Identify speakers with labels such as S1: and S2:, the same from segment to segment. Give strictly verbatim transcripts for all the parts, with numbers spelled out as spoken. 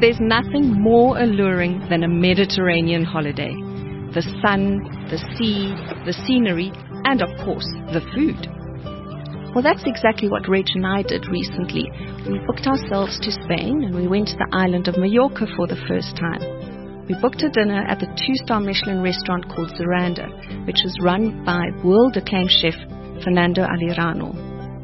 S1: There's nothing more alluring than a Mediterranean holiday. The sun, the sea, the scenery, and of course, the food. Well, that's exactly what Reg and I did recently. We booked ourselves to Spain and we went to the island of Mallorca for the first time. We booked a dinner at the two-star Michelin restaurant called Zaranda, which is run by world-acclaimed chef Fernando Alirano.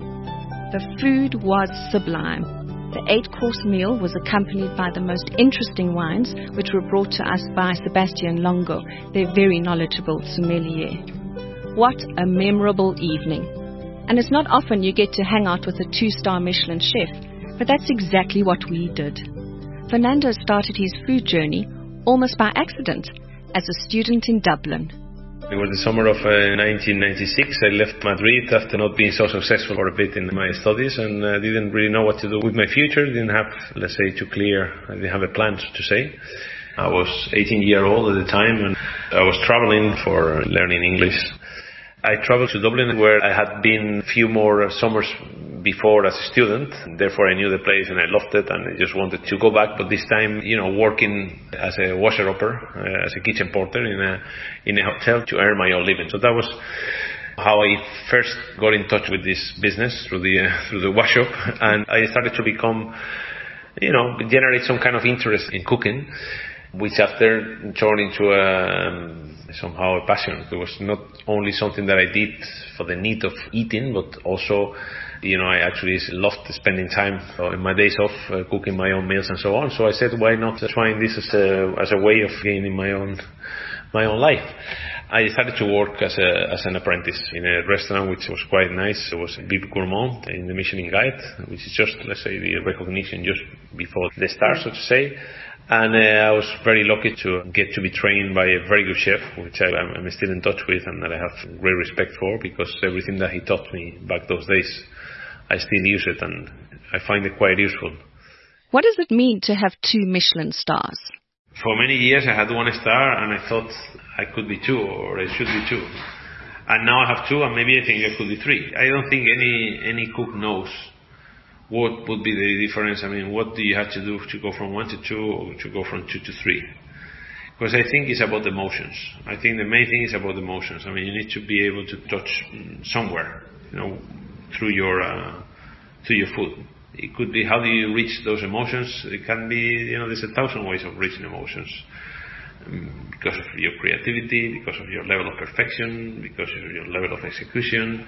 S1: The food was sublime. The eight-course meal was accompanied by the most interesting wines, which were brought to us by Sebastian Longo, their very knowledgeable sommelier. What a memorable evening. And it's not often you get to hang out with a two-star Michelin chef, but that's exactly what we did. Fernando started his food journey almost by accident as a student in Dublin.
S2: It was the summer of uh, nineteen ninety-six. I left Madrid after not being so successful for a bit in my studies and uh, didn't really know what to do with my future. Didn't have, let's say, too clear, I didn't have a plan to say. I was eighteen years old at the time and I was traveling for learning English. I traveled to Dublin where I had been a few more summers before as a student. Therefore I knew the place and I loved it and I just wanted to go back. But this time, you know, working as a washer-upper, uh, as a kitchen porter in a in a hotel to earn my own living. So that was how I first got in touch with this business, through the uh, through the wash shop. And I started to become, you know, generate some kind of interest in cooking, which after turned into a... Um, somehow a passion. It was not only something that I did for the need of eating, but also, you know, I actually loved spending time in my days off uh, cooking my own meals and so on. So I said, why not trying this as a as a way of gaining my own my own life? I started to work as a as an apprentice in a restaurant which was quite nice. It was Bib Gourmand in the Michelin Guide, which is just, let's say, the recognition just before the stars, so to say. And uh, I was very lucky to get to be trained by a very good chef, which I, I'm still in touch with and that I have great respect for, because everything that he taught me back those days, I still use it and I find it quite useful.
S1: What does it mean to have two Michelin stars?
S2: For many years I had one star and I thought I could be two, or I should be two. And now I have two and maybe I think I could be three. I don't think any any cook knows what would be the difference. I mean, what do you have to do to go from one to two or to go from two to three? Because I think it's about the emotions. I think the main thing is about the emotions. I mean, you need to be able to touch somewhere, you know, through your uh, through your food. It could be, how do you reach those emotions? It can be, you know, there's a thousand ways of reaching emotions. Um, because of your creativity, because of your level of perfection, because of your level of execution.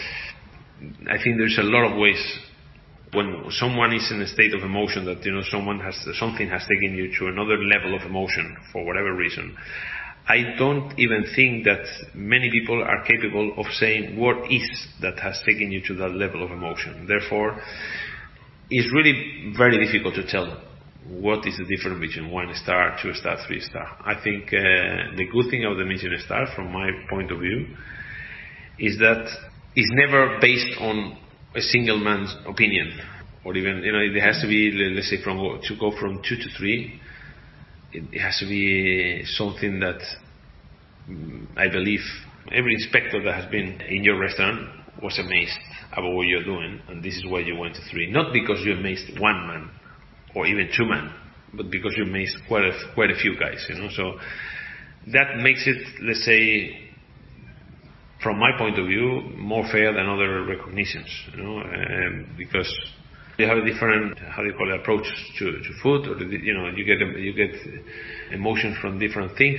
S2: I think there's a lot of ways. When someone is in a state of emotion, that, you know, someone has, something has taken you to another level of emotion for whatever reason, I don't even think that many people are capable of saying what is that has taken you to that level of emotion. Therefore, it's really very difficult to tell what is the difference between one star, two star, three star. I think uh, the good thing of the Michelin star, from my point of view, is that it's never based on a single man's opinion, or even, you know, it has to be, let's say, from to go from two to three, it has to be something that I believe every inspector that has been in your restaurant was amazed about what you're doing, and this is why you went to three. Not because you amazed one man or even two men, but because you amazed quite a, quite a few guys, you know. So that makes it, let's say, from my point of view, more fair than other recognitions, you know, um, because you have a different, how do you call it, approach to, to food, or the, you know, you get you get emotions from different things.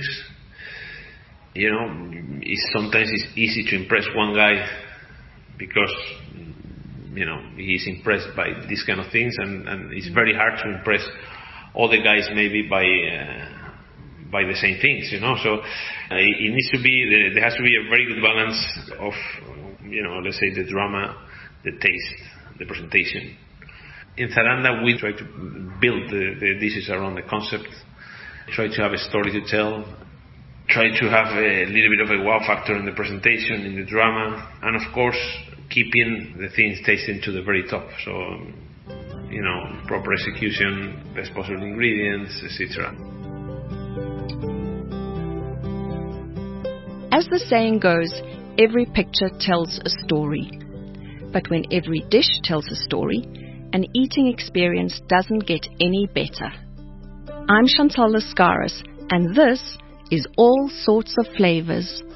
S2: You know, it's sometimes it's easy to impress one guy because, you know, he's impressed by these kind of things, and, and it's very hard to impress other guys maybe by uh, by the same things, you know. So uh, it needs to be, there has to be a very good balance of, you know, let's say the drama, the taste, the presentation. In Zaranda, we try to build the, the dishes around the concept, try to have a story to tell, try to have a little bit of a wow factor in the presentation, in the drama, and of course keeping the things tasting to the very top. So, you know, proper execution, best possible ingredients, et cetera.
S1: As the saying goes, every picture tells a story. But when every dish tells a story, an eating experience doesn't get any better. I'm Chantal Lascaris, and this is All Sorts of Flavors.